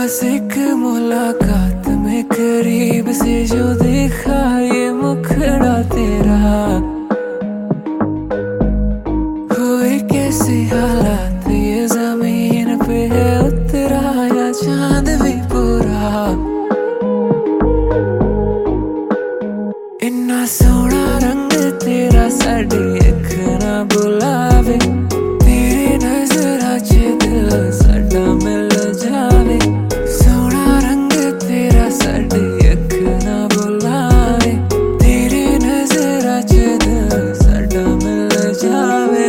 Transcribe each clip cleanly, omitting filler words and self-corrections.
बस एक मुलाकात में करीब से जो देखा ये मुखड़ा तेरा, हुए कैसे हालात ये जमीन पे है उतरा या चांद भी पूरा। इन्ना सोना रंग तेरा साडी अख ना बुलावे, तेरी नजर च दिल साडा मिल जावे। सोना रंग तेरा साडी अख ना बुलावे, तेरी नजर च दिल साडा मिल जावे।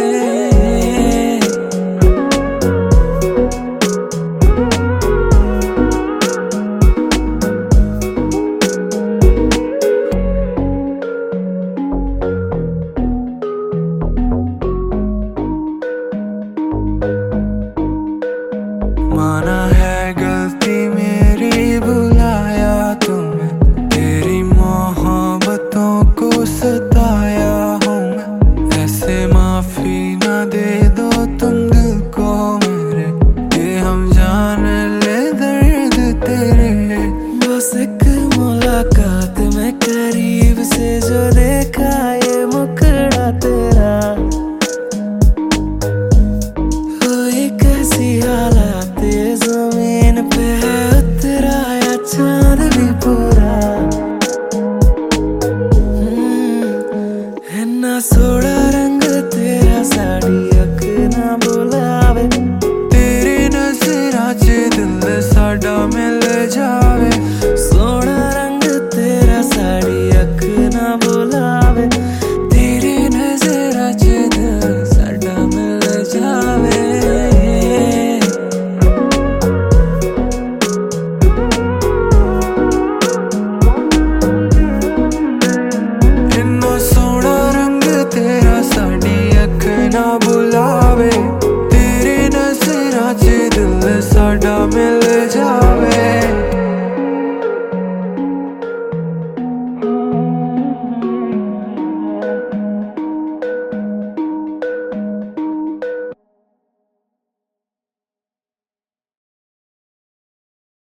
माना है गलती मेरी बुलाया तुम्हें, तेरी मोहब्बतों को सताया हूँ मैं। ऐसे माफी ना दे दो तुम दिल को मेरे, कि हम जान ले दर्द तेरे। बस एक मुलाकात में करीब से जो देखा ये मुखड़ा तेरा, हुई कैसी हालात ये जमीन पे है उतरा या चांद भी पूरा। है ना सोड़ा